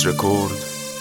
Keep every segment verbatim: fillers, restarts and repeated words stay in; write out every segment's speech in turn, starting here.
وایس رکورد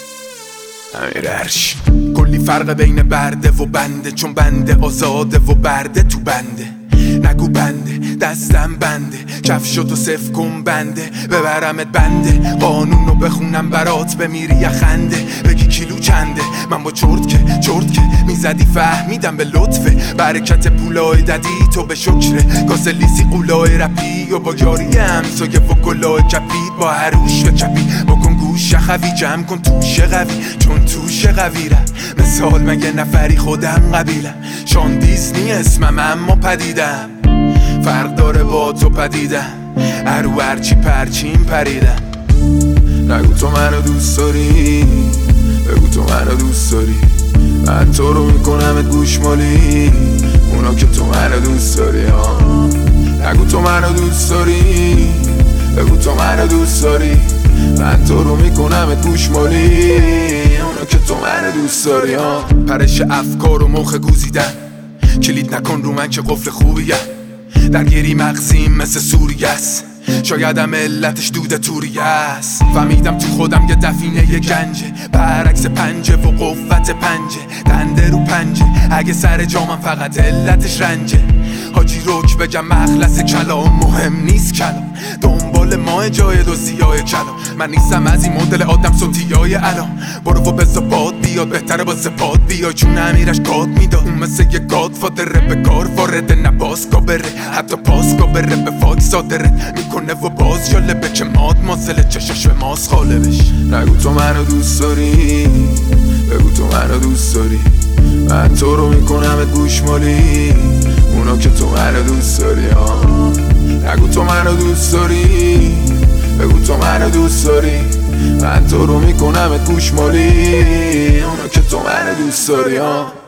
امیر عرشی. کلی فرق بین برده و بنده، چون بنده آزاده و برده تو بنده. نگو بنده دستم بنده، کفشتو صف کن بنده، ببرمت بنده قانونو بخونم برات بمیری یا خنده. بگی کیلو چنده، من با چرت که چرت که میزدی فهمیدم به لطفه. برکت پولای ددی تو به شکره، کاسه لیسی قولای رپی و با یاری همسایه و گلای کپید. با هروش و چپی بکن گوش خوی، جمع کن توشه قوی چون توشه قوی ره. مثال مگه نفری خودم قبیلم، شان دیزنی اسمم اما پدیدم. فرق داره با تو پدیدم، ارو هرچی پرچین پریدم. نگو تو منو دوست داری، بگو تو منو دوست داری، من تو رو میکنمت گوشمالی. اونا که تو منو دوست داری ها. نگو تو منو دوست داری، بگو تو منو دوست داری، من تو رو میکنمت گوشمالی. اونا که تو منو دوست داری ها. پرش افکار و مخ گوزیدن، کلید نکن رو من که قفل خوبیه. درگیری مغزیم مثل سوریه است، شایدم علتش دود توریه است. فهمیدم تو خودم یه دفینه یه گنجه، برعکس پنجه و قوت پنجه. دنده رو پنجه اگه سر جامم فقط علتش رنجه. حاجی روک بگم مخلص کلام مهم نیست کلام، دنبال ماه جای دوزیای کلام. من نیستم از این مدل آدم صوتیای الان، برو و بزا باد بیاد بهتره با زباد بیای. چون امیرش گاد میداد اون مثل یه گاد فادره، به کار وارده نباز کا بره، حتی پاس کا بره به فاک صادرت میکنه و باز جالبه که ماد مازل چشش به ماس خالبش. نگو تو منو دوست داری، بگو تو منو دوست داری، من تو رو میکنمت گوشمالی. اونا که تو منو دوست داری ها. نگو تو منو دوست داری، بگو تو منو دوست داری، من تو رو میکنمت گوشمالی. اونا که تو منو دوست داری ها.